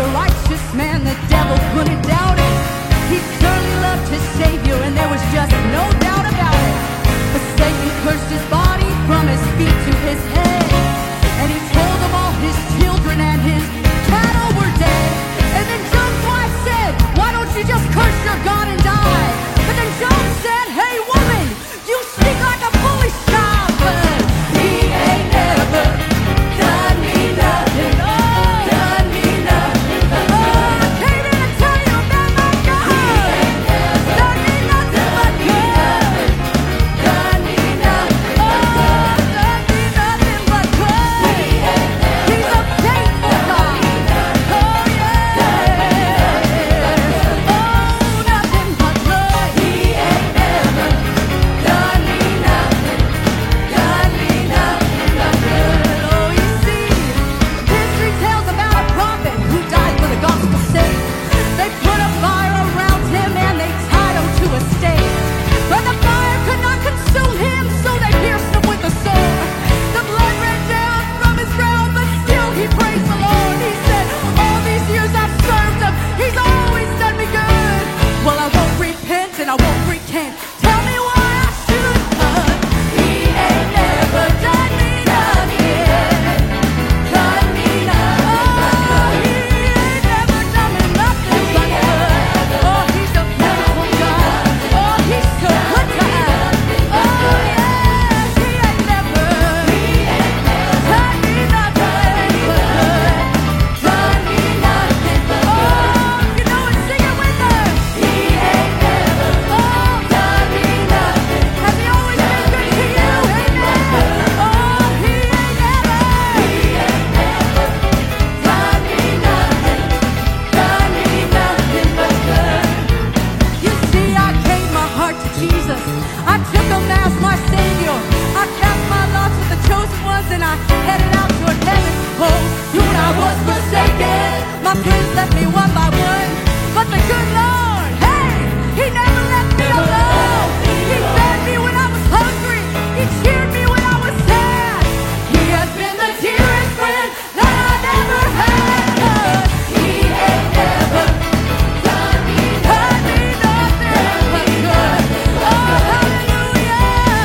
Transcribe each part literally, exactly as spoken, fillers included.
righteous man, the devil couldn't doubt it. He surely loved to save you, and there was just no doubt about it. But Satan cursed his body from his feet to his head, and he told him all his children and his cattle were dead. And then Job's wife said, why don't you just curse your God and die? But then Job said, hey woman, you speak like a foolish child, but he ain't never done me nothing. Oh, done me nothing. Oh, I came in to tell you about my God. He ain't never done me nothing but good. Done me nothing. Oh, done me nothing but good. He's a faithful God. Oh, yeah. Oh, nothing but good. He ain't never done me nothing. Done me nothing but good. Oh, you see, history tells about a prophet who died for the gospel's sake. They put a fire around him and they tied him to a stake. But the fire could not consume him, so they pierced him with a sword. The blood ran down from his brow, but still he praised the Lord. He said, all these years I've served him, he's always done me good. Well, I won't repent and I won't recant. Tell me why I should, but he ain't never done me nothing. Done me nothing. Oh, he ain't never done me nothing but good. Oh, he's a faithful God. Oh, he's so good to us. Oh, yes, he ain't never done me nothing but good. Done me nothing but good. Oh, you know it, sing it with us. He ain't never done me nothing. Has he always been good to you? Amen. Oh, he ain't never done me nothing. Done me nothing but good. You see, I gave my heart to Jesus. I took him as my Savior. I cast my lots with the chosen ones and I headed out toward heaven. Oh, soon I was forsaken. My friends left me one by one. But the good Lord, hey, he never left me alone. He fed me when I was hungry. He cheered me when I was sad. He has been the dearest friend that I've ever had. 'Cause he ain't never done me nothing but good. Oh, hallelujah.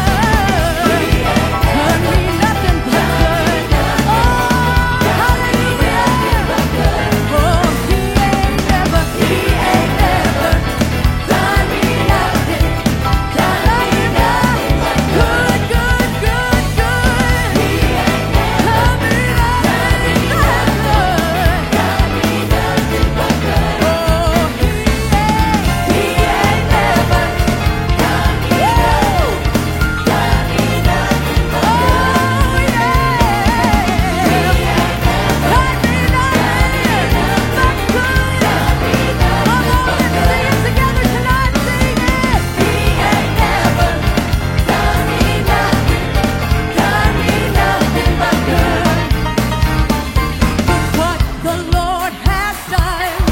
Done me nothing but good. Oh, hallelujah. Oh, he ain't never, he ain't never done me nothing. Done me nothing but good, good, good, good. He ain't never done me nothing but good. Done me nothing but good. Oh, he ain't, he ain't never done me nothing. Done me nothing but good. Oh, yeah. He ain't never done me nothing but good. Done me nothing. Come on, let's sing it together tonight. Sing it. He ain't never done me nothing. Done me nothing but good. What the Lord has done